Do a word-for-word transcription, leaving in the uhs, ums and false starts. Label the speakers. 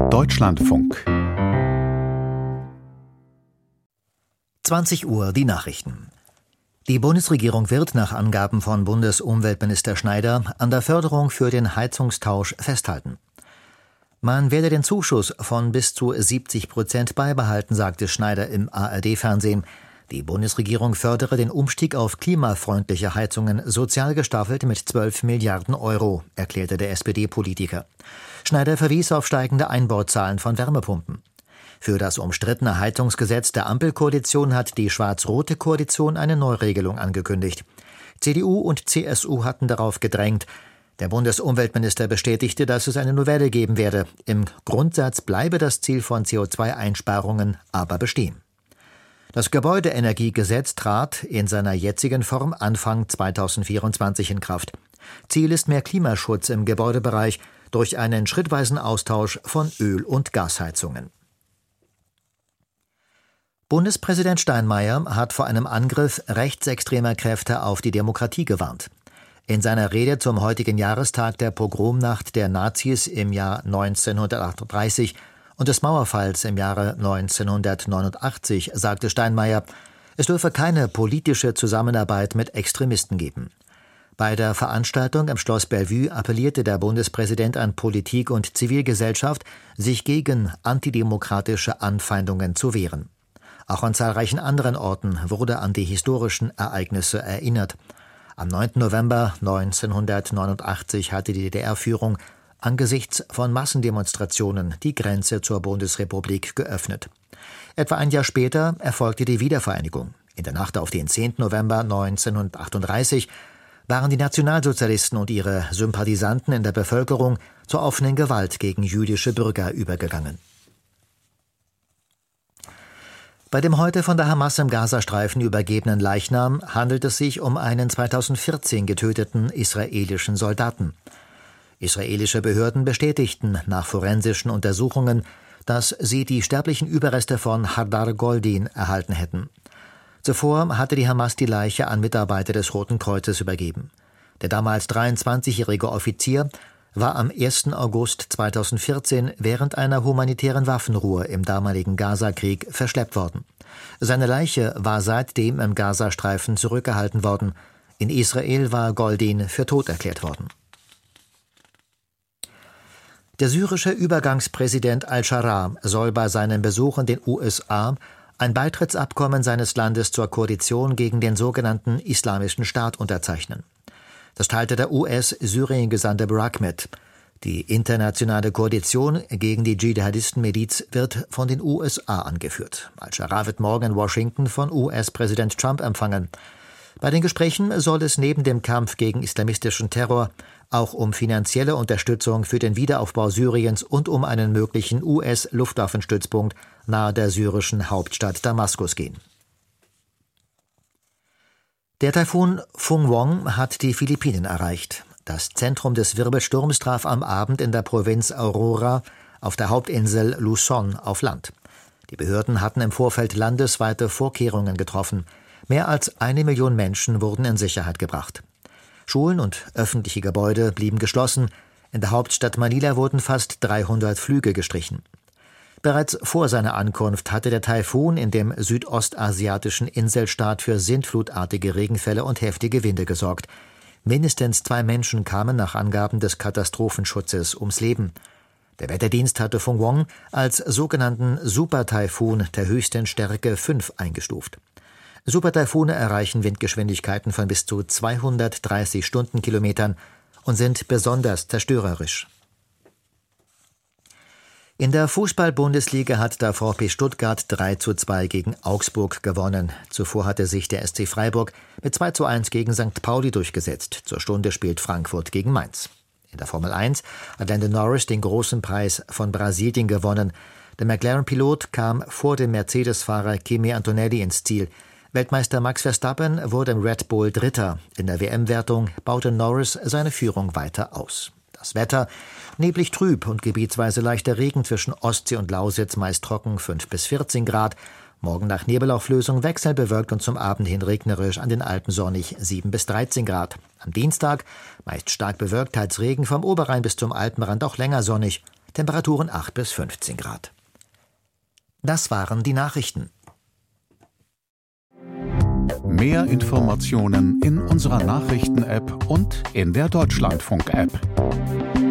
Speaker 1: Deutschlandfunk.
Speaker 2: zwanzig Uhr die Nachrichten. Die Bundesregierung wird nach Angaben von Bundesumweltminister Schneider an der Förderung für den Heizungstausch festhalten. Man werde den Zuschuss von bis zu siebzig Prozent beibehalten, sagte Schneider im A R D-Fernsehen. Die Bundesregierung fördere den Umstieg auf klimafreundliche Heizungen sozial gestaffelt mit zwölf Milliarden Euro, erklärte der S P D-Politiker. Schneider verwies auf steigende Einbauzahlen von Wärmepumpen. Für das umstrittene Heizungsgesetz der Ampelkoalition hat die schwarz-rote Koalition eine Neuregelung angekündigt. C D U und C S U hatten darauf gedrängt. Der Bundesumweltminister bestätigte, dass es eine Novelle geben werde. Im Grundsatz bleibe das Ziel von C O zwei Einsparungen aber bestehen. Das Gebäudeenergiegesetz trat in seiner jetzigen Form Anfang zweitausendvierundzwanzig in Kraft. Ziel ist mehr Klimaschutz im Gebäudebereich durch einen schrittweisen Austausch von Öl- und Gasheizungen. Bundespräsident Steinmeier hat vor einem Angriff rechtsextremer Kräfte auf die Demokratie gewarnt. In seiner Rede zum heutigen Jahrestag der Pogromnacht der Nazis im Jahr neunzehnhundertachtunddreißig und des Mauerfalls im Jahre neunzehnhundertneunundachtzig sagte Steinmeier, es dürfe keine politische Zusammenarbeit mit Extremisten geben. Bei der Veranstaltung im Schloss Bellevue appellierte der Bundespräsident an Politik und Zivilgesellschaft, sich gegen antidemokratische Anfeindungen zu wehren. Auch an zahlreichen anderen Orten wurde an die historischen Ereignisse erinnert. Am neunten November neunzehnhundertneunundachtzig hatte die D D R-Führung angesichts von Massendemonstrationen die Grenze zur Bundesrepublik geöffnet. Etwa ein Jahr später erfolgte die Wiedervereinigung. In der Nacht auf den zehnten November neunzehnhundertachtunddreißig waren die Nationalsozialisten und ihre Sympathisanten in der Bevölkerung zur offenen Gewalt gegen jüdische Bürger übergegangen. Bei dem heute von der Hamas im Gazastreifen übergebenen Leichnam handelt es sich um einen zweitausendvierzehn getöteten israelischen Soldaten. Israelische Behörden bestätigten nach forensischen Untersuchungen, dass sie die sterblichen Überreste von Hadar Goldin erhalten hätten. Zuvor hatte die Hamas die Leiche an Mitarbeiter des Roten Kreuzes übergeben. Der damals dreiundzwanzigjährige Offizier war am ersten August zweitausendvierzehn während einer humanitären Waffenruhe im damaligen Gazakrieg verschleppt worden. Seine Leiche war seitdem im Gazastreifen zurückgehalten worden. In Israel war Goldin für tot erklärt worden. Der syrische Übergangspräsident al-Sharaa soll bei seinem Besuch in den U S A ein Beitrittsabkommen seines Landes zur Koalition gegen den sogenannten Islamischen Staat unterzeichnen. Das teilte der U S-Syrien-Gesandte Barak mit. Die internationale Koalition gegen die Dschihadisten-Miliz wird von den U S A angeführt. Al-Sharaa wird morgen in Washington von U S-Präsident Trump empfangen. Bei den Gesprächen soll es neben dem Kampf gegen islamistischen Terror auch um finanzielle Unterstützung für den Wiederaufbau Syriens und um einen möglichen U S-Luftwaffenstützpunkt nahe der syrischen Hauptstadt Damaskus gehen. Der Taifun Fungwong hat die Philippinen erreicht. Das Zentrum des Wirbelsturms traf am Abend in der Provinz Aurora auf der Hauptinsel Luzon auf Land. Die Behörden hatten im Vorfeld landesweite Vorkehrungen getroffen. Mehr als eine Million Menschen wurden in Sicherheit gebracht. Schulen und öffentliche Gebäude blieben geschlossen. In der Hauptstadt Manila wurden fast dreihundert Flüge gestrichen. Bereits vor seiner Ankunft hatte der Taifun in dem südostasiatischen Inselstaat für sintflutartige Regenfälle und heftige Winde gesorgt. Mindestens zwei Menschen kamen nach Angaben des Katastrophenschutzes ums Leben. Der Wetterdienst hatte Fungwong als sogenannten Supertaifun der höchsten Stärke fünf eingestuft. Supertaifune erreichen Windgeschwindigkeiten von bis zu zweihundertdreißig Stundenkilometern und sind besonders zerstörerisch. In der Fußball-Bundesliga hat der VfB Stuttgart drei zu zwei gegen Augsburg gewonnen. Zuvor hatte sich der S C Freiburg mit zwei zu eins gegen Sankt Pauli durchgesetzt. Zur Stunde spielt Frankfurt gegen Mainz. In der Formel eins hat Lando Norris den großen Preis von Brasilien gewonnen. Der McLaren-Pilot kam vor dem Mercedes-Fahrer Kimi Antonelli ins Ziel. Weltmeister Max Verstappen wurde im Red Bull Dritter. In der W M-Wertung baute Norris seine Führung weiter aus. Das Wetter: neblig trüb und gebietsweise leichter Regen, zwischen Ostsee und Lausitz meist trocken, fünf bis vierzehn Grad. Morgen nach Nebelauflösung wechselbewölkt und zum Abend hin regnerisch, an den Alpen sonnig, sieben bis dreizehn Grad. Am Dienstag meist stark bewölkt, teils Regen, vom Oberrhein bis zum Alpenrand auch länger sonnig, Temperaturen acht bis fünfzehn Grad. Das waren die Nachrichten.
Speaker 1: Mehr Informationen in unserer Nachrichten-App und in der Deutschlandfunk-App.